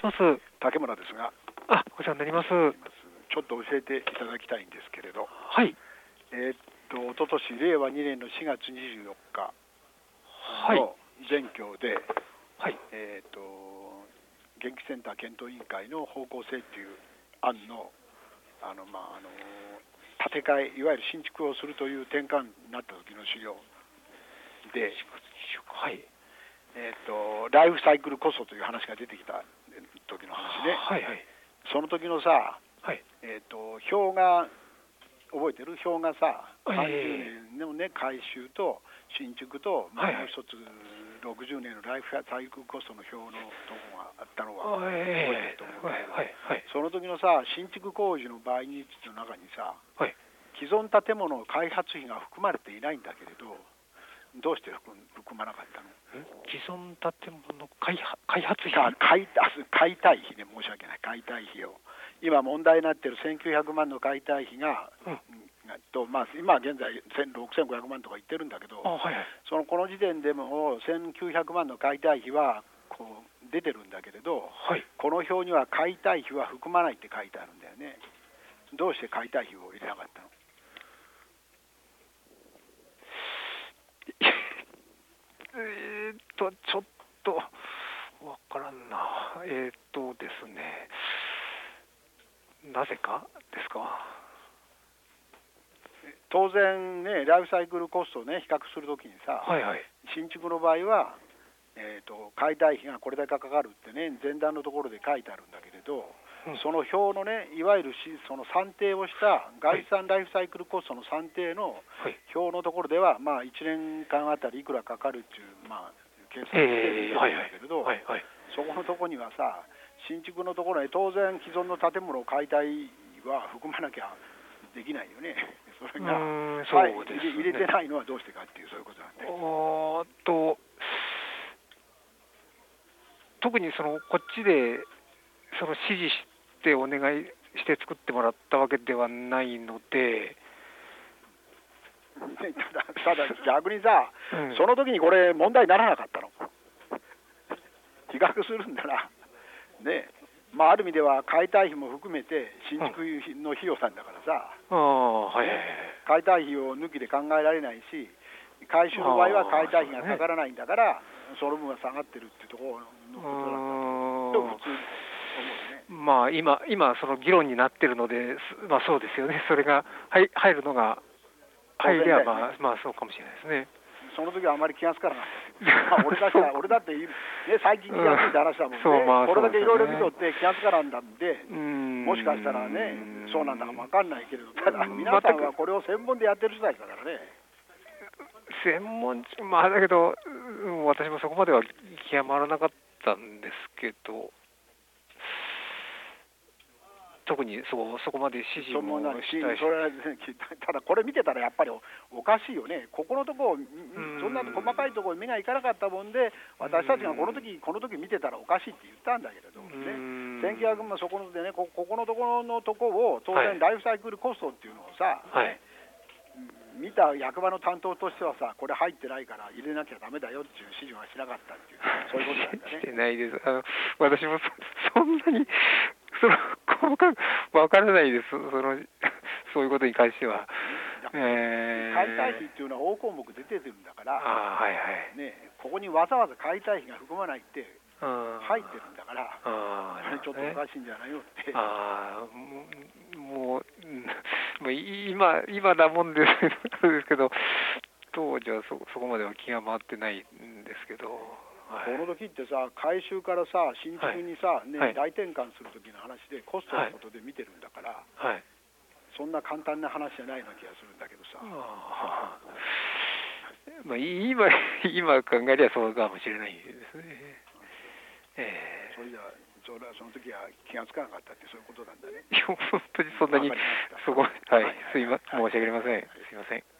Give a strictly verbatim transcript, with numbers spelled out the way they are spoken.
します。 竹村ですが、 あ、お世話になります。 ちょっと教えていただきたいんですけれど、 はい。 えーっと一昨年令和にねんのしがつにじゅうよっかはい。 の全教で、 はい。 えーっと元気センター検討委員会の方向性っていう案のあのまああの建て替え、いわゆる新築をするという転換になった時の資料で、 はい。 えーっとライフサイクルコストという話が出てきた時の話ね。 はいはい。 その時のさ、 はい。 えーっと表が覚えてる？表がさ、 えーさんじゅうねんのね改修と新築と、まあ、 はいはいもう一つろくじゅうねんのライフサイクルコストの表のとこがあったのは覚えてるえと思うんだけど、 はいはいはい。 その時のさ、新築工事の倍率の中にさ、 はい。 既存建物の開発費が含まれていないんだけれど、どうして含含まなかったの？ 既存建物開発開発費。 か解解体費で申し訳ない、解体費を今問題になっているせんきゅうひゃくまんの解体費が、 うんとまあ、今現在ろくせんごひゃくまんとか言ってるんだけど、 あ、はいはい。 そのこの時点でもせんきゅうひゃくまんの解体費はこう出てるんだけれど、 はい。 この表には解体費は含まないって書いてあるんだよね。どうして解体費を入れなかったの？ えーっとちょっとわからんな。えーっとですね。なぜかですか。 当然ね、ライフサイクルコストをね比較するときにさ、 はいはい。 新築の場合は、えー、と解体費がこれだけかかるってね前段のところで書いてあるんだけれど、 うん、 その表のねいわゆるしその算定をした概算ライフサイクルコストの算定の表のところでは、まあ、いちねんかんあたりいくらかかるっていう、まあ、計算して出てるんだけれど、そこのところにはさ、新築のところに当然既存の建物を解体は含まなきゃできないよね。それがそうですね、 入れてないのはどうしてかっていう、そういうことなんで。 おーっと特にそのこっちでその指示してお願いして作ってもらったわけではないので、 ただただ逆にさ、 うん、 その時にこれ問題にならなかったの。比較するんだな、ね、まあ、ある意味では解体費も含めて新築の費用なんだからさ、 うん、はい、 解体費を抜きで考えられないし、改修の場合は解体費がかからないんだから、その分が下がってるっていうところのことだったと普通思うね。 まあ今、今その議論になってるので、まあ、そうですよね、それが入入るのが入れば、まあ、まあそうかもしれないですね。 その時はあまり気がつかなかった。まあ、俺だった俺だって、ね、最近気がついた話だもんね。うんまあ、これだけいろいろ見とって気がつかなんだんで、もしかしたらね、そうなんだか分かんないけれど、ただ皆さんはこれを専門でやってる人たちだからね。 専門、まあだけど、私もそこまでは気が回らなかったんですけど、特にそこ、そこまで指示もしたいし、 それはただこれ見てたらやっぱり お, おかしいよね。ここのところ、そんな細かいところに目がいかなかったもんで、私たちがこの時この時見てたらおかしいって言ったんだけれどもね、せんきゅうひゃくまんそこでね、こここのところのところを当然ライフサイクルコストっていうのをさ、 はい、 見た役場の担当としてはさ、これ入ってないから入れなきゃダメだよっていう指示はしなかったっていう、そういうことなんだね。 してないです。あの私も そ, そんなにその細かく分からないです。そのそういうことに関しては。 えー、解体費っていうのは大項目出てるんだから、 あ、はいはいね、ここにわざわざ解体費が含まないって入ってるんだから、 ああれちょっとおかしいんじゃないよって。 あもう、もう今今だもんですけど、当時は そ, そこまでは気が回ってないんですけど、 はい、この時ってさ、改修からさ新築にさ、はいねはい、大転換する時の話でコストのことで見てるんだから、はい、そんな簡単な話じゃないような気がするんだけどさ。あまあ、今, 今考えりゃそうかもしれないですね。 えー、それじゃそれはその時は気がつかなかったってそういうことなんだね。 本当にそんなにそこ、はい、はい、すいま、申し訳ありません。すいません。